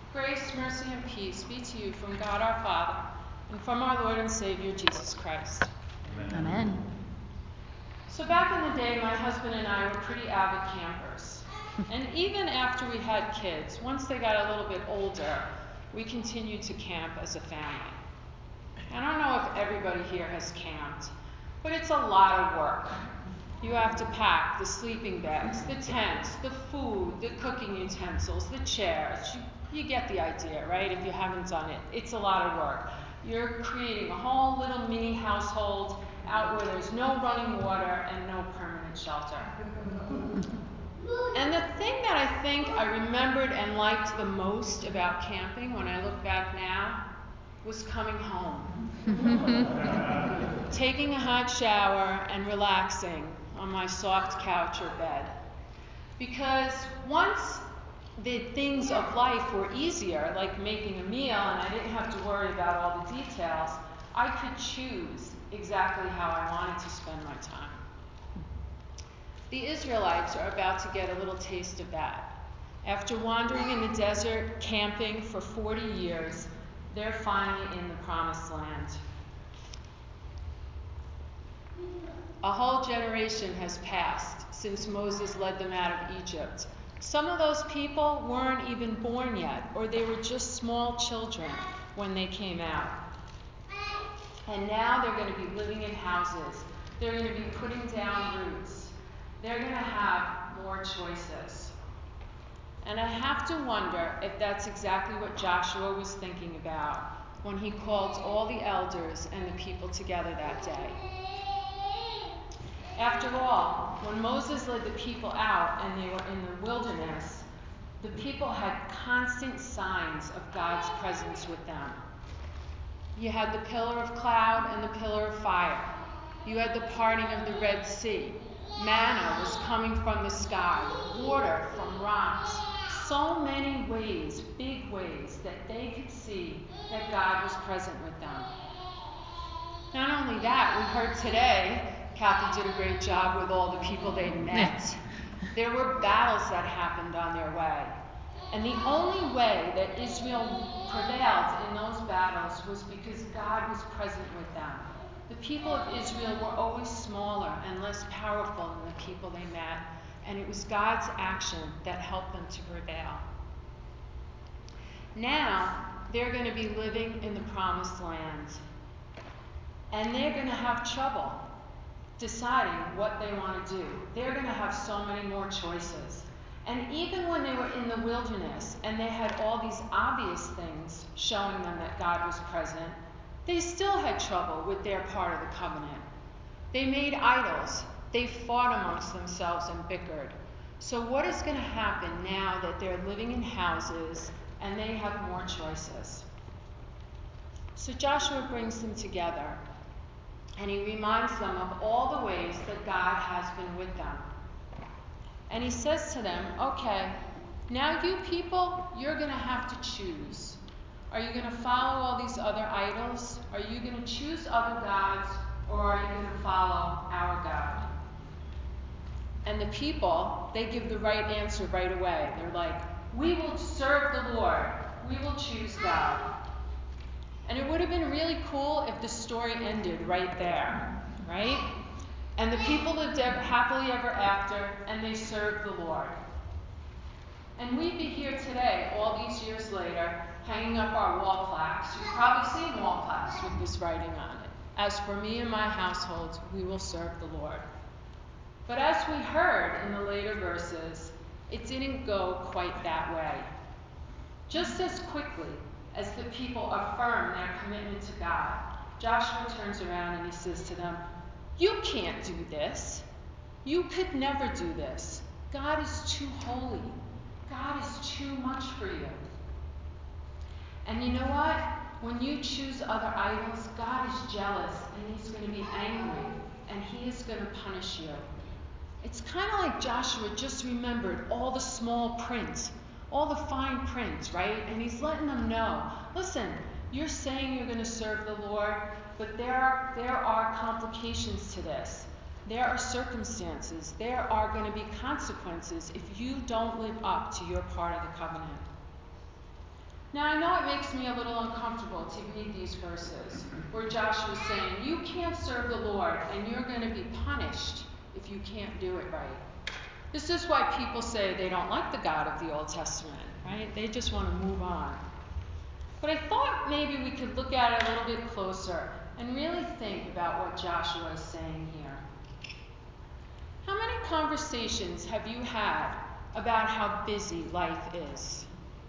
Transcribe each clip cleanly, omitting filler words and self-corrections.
Grace, mercy, and peace be to you from God our Father and from our Lord and Savior Jesus Christ. Amen. So back in the day, my husband and I were pretty avid campers. And even after we had kids, once they got a little bit older, we continued to camp as a family. I don't know if everybody here has camped, but it's a lot of work. You have to pack the sleeping bags, the tents, the food, the cooking utensils, the chairs. You get the idea, right? If you haven't done it, it's a lot of work. You're creating a whole little mini household out where there's no running water and no permanent shelter. And the thing that I think I remembered and liked the most about camping when I look back now was coming home. Taking a hot shower and relaxing on my soft couch or bed. Because once the things of life were easier, like making a meal, and I didn't have to worry about all the details, I could choose exactly how I wanted to spend my time. The Israelites are about to get a little taste of that. After wandering in the desert, camping for 40 years, they're finally in the Promised Land. A whole generation has passed since Moses led them out of Egypt. Some of those people weren't even born yet, or they were just small children when they came out. And now they're going to be living in houses. They're going to be putting down roots. They're going to have more choices. And I have to wonder if that's exactly what Joshua was thinking about when he called all the elders and the people together that day. After all, when Moses led the people out and they were in the wilderness, the people had constant signs of God's presence with them. You had the pillar of cloud and the pillar of fire. You had the parting of the Red Sea. Manna was coming from the sky, water from rocks. So many ways, big ways, that they could see that God was present with them. Not only that, we heard today, Kathy did a great job with all the people they met. There were battles that happened on their way. And the only way that Israel prevailed in those battles was because God was present with them. The people of Israel were always smaller and less powerful than the people they met, and it was God's action that helped them to prevail. Now, they're going to be living in the Promised Land, and they're going to have trouble deciding what they want to do. They're going to have so many more choices. And even when they were in the wilderness and they had all these obvious things showing them that God was present, they still had trouble with their part of the covenant. They made idols. They fought amongst themselves and bickered. So what is going to happen now that they're living in houses and they have more choices? So Joshua brings them together and he reminds them of all the ways that God has been with them. And he says to them, okay, now you people, you're going to have to choose. Are you going to follow all these other idols? Are you going to choose other gods? Or are you going to follow our God? And the people, they give the right answer right away. They're like, we will serve the Lord. We will choose God. And it would have been really cool if the story ended right there, right? And the people lived happily ever after, and they served the Lord. And we'd be here today, all these years later, hanging up our wall plaques. You've probably seen wall plaques with this writing on it. As for me and my household, we will serve the Lord. But as we heard in the later verses, it didn't go quite that way. Just as quickly as the people affirm their commitment to God, Joshua turns around and he says to them, you can't do this. You could never do this. God is too holy. God is too much for you. And you know what? When you choose other idols, God is jealous and he's going to be angry and he is going to punish you. It's kind of like Joshua just remembered all the small print, all the fine print, right? And he's letting them know, listen, you're saying you're going to serve the Lord, but there are complications to this. There are circumstances. There are going to be consequences if you don't live up to your part of the covenant. Now, I know it makes me a little uncomfortable to read these verses where Joshua is saying, you can't serve the Lord and you're going to be punished if you can't do it right. This is why people say they don't like the God of the Old Testament, right? They just want to move on. But I thought maybe we could look at it a little bit closer and really think about what Joshua is saying here. How many conversations have you had about how busy life is?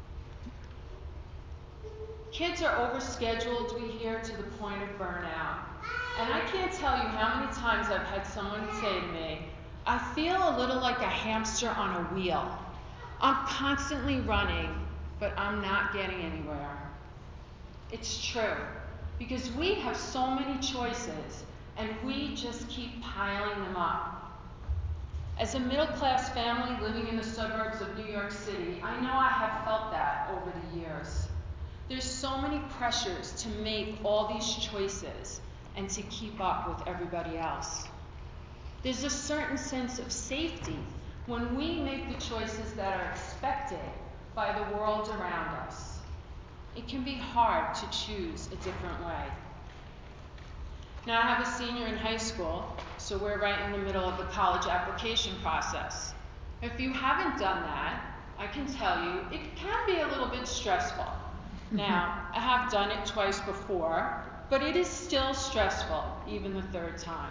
Kids are overscheduled, we hear, to the point of burnout. And I can't tell you how many times I've had someone say to me, I feel a little like a hamster on a wheel. I'm constantly running, but I'm not getting anywhere. It's true, because we have so many choices, and we just keep piling them up. As a middle-class family living in the suburbs of New York City, I know I have felt that over the years. There's so many pressures to make all these choices and to keep up with everybody else. There's a certain sense of safety when we make the choices that are expected by the world around us. It can be hard to choose a different way. Now, I have a senior in high school, so we're right in the middle of the college application process. If you haven't done that, I can tell you it can be a little bit stressful. Now, I have done it twice before, but it is still stressful, even the third time.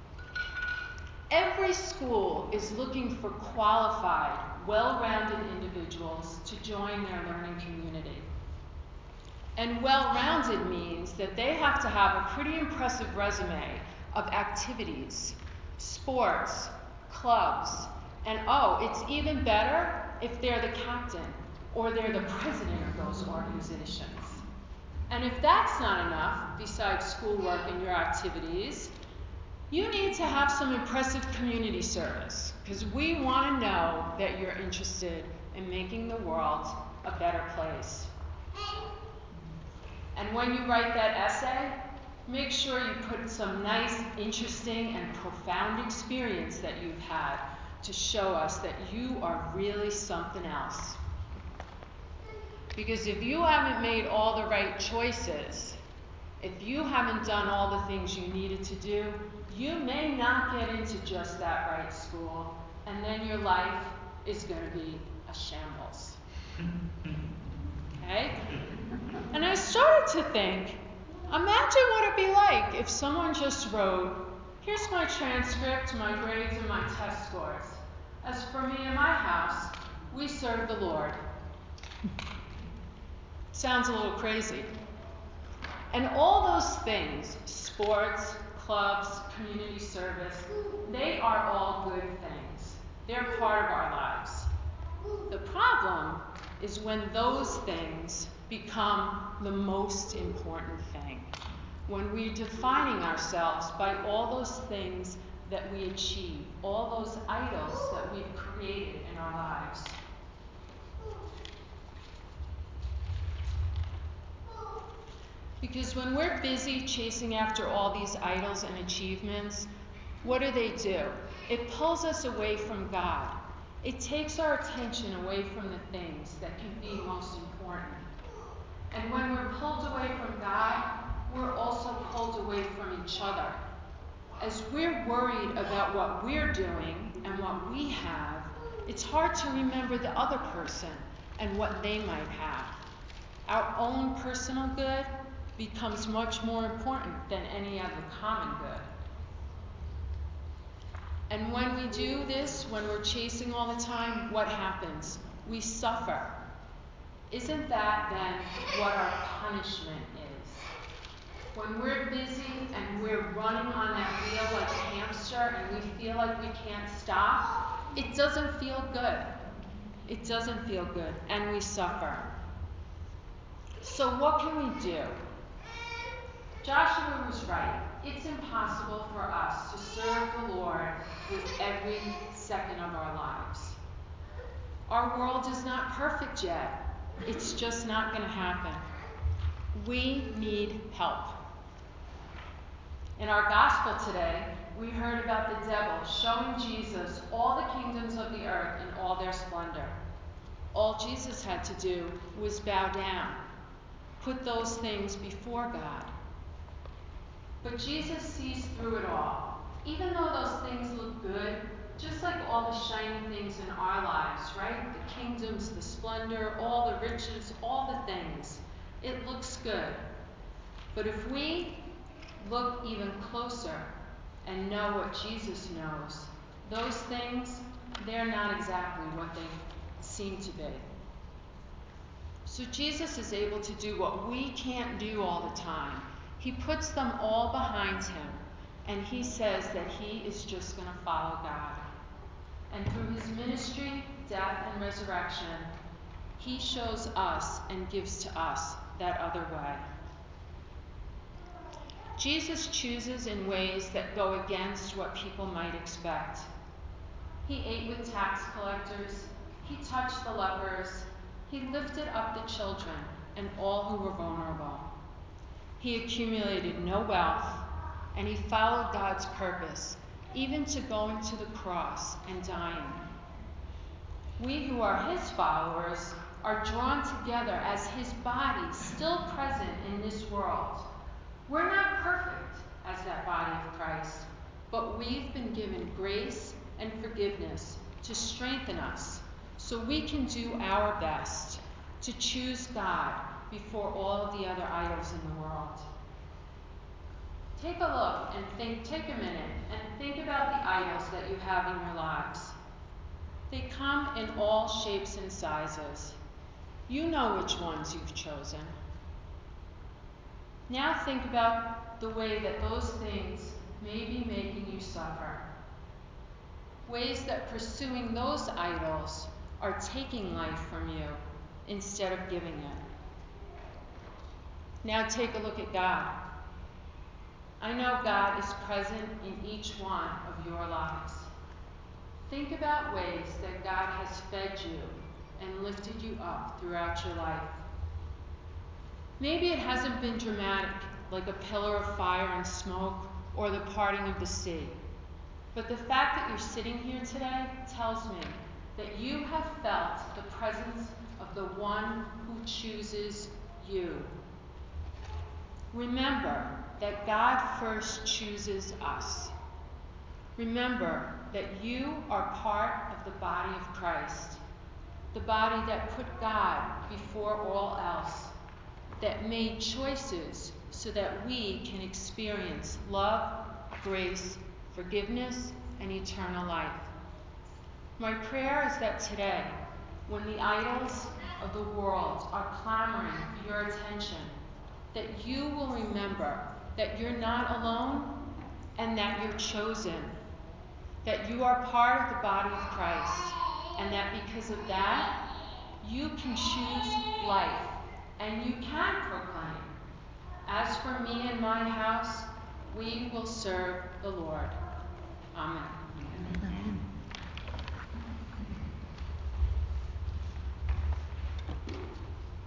Every school is looking for qualified, well-rounded individuals to join their learning community. And well-rounded means that they have to have a pretty impressive resume of activities, sports, clubs, and it's even better if they're the captain or they're the president of those organizations. And if that's not enough, besides schoolwork and your activities, you need to have some impressive community service, because we want to know that you're interested in making the world a better place. And when you write that essay, make sure you put some nice, interesting, and profound experience that you've had to show us that you are really something else. Because if you haven't made all the right choices, if you haven't done all the things you needed to do, you may not get into just that right school, and then your life is going to be a shambles. Okay? And I started to think, imagine what it'd be like if someone just wrote, here's my transcript, my grades, and my test scores. As for me and my house, we serve the Lord. Sounds a little crazy. And all those things, sports, clubs, community service, they are all good things. They're part of our lives. The problem is when those things become the most important thing. When we're defining ourselves by all those things that we achieve, all those idols that we've created in our lives. Because when we're busy chasing after all these idols and achievements, what do? It pulls us away from God. It takes our attention away from the things that can be most important. And when we're pulled away from God, we're also pulled away from each other. As we're worried about what we're doing and what we have, it's hard to remember the other person and what they might have. Our own personal good becomes much more important than any other common good. And when we do this, when we're chasing all the time, what happens? We suffer. Isn't that then what our punishment is? When we're busy and we're running on that wheel like a hamster and we feel like we can't stop, it doesn't feel good. It doesn't feel good, and we suffer. So what can we do? Joshua was right. It's impossible for us to serve the Lord with every second of our lives. Our world is not perfect yet. It's just not going to happen. We need help. In our gospel today, we heard about the devil showing Jesus all the kingdoms of the earth in all their splendor. All Jesus had to do was bow down, put those things before God. But Jesus sees through it all. Even though those things look good, just like all the shiny things in our lives, right? The kingdoms, the splendor, all the riches, all the things. It looks good. But if we look even closer and know what Jesus knows, those things, they're not exactly what they seem to be. So Jesus is able to do what we can't do all the time. He puts them all behind him, and he says that he is just going to follow God. And through his ministry, death, and resurrection, he shows us and gives to us that other way. Jesus chooses in ways that go against what people might expect. He ate with tax collectors. He touched the lepers. He lifted up the children and all who were vulnerable. He accumulated no wealth, and he followed God's purpose, even to going to the cross and dying. We who are his followers are drawn together as his body still present in this world. We're not perfect as that body of Christ, but we've been given grace and forgiveness to strengthen us so we can do our best to choose God before all of the other idols in the world. Take a look and take a minute and think about the idols that you have in your lives. They come in all shapes and sizes. You know which ones you've chosen. Now think about the way that those things may be making you suffer. Ways that pursuing those idols are taking life from you instead of giving it. Now take a look at God. I know God is present in each one of your lives. Think about ways that God has fed you and lifted you up throughout your life. Maybe it hasn't been dramatic, like a pillar of fire and smoke or the parting of the sea. But the fact that you're sitting here today tells me that you have felt the presence of the one who chooses you. Remember that God first chooses us. Remember that you are part of the body of Christ, the body that put God before all else, that made choices so that we can experience love, grace, forgiveness, and eternal life. My prayer is that today, when the idols of the world are clamoring for your attention, that you will remember that you're not alone and that you're chosen, that you are part of the body of Christ, and that because of that, you can choose life and you can proclaim, "As for me and my house, we will serve the Lord." Amen.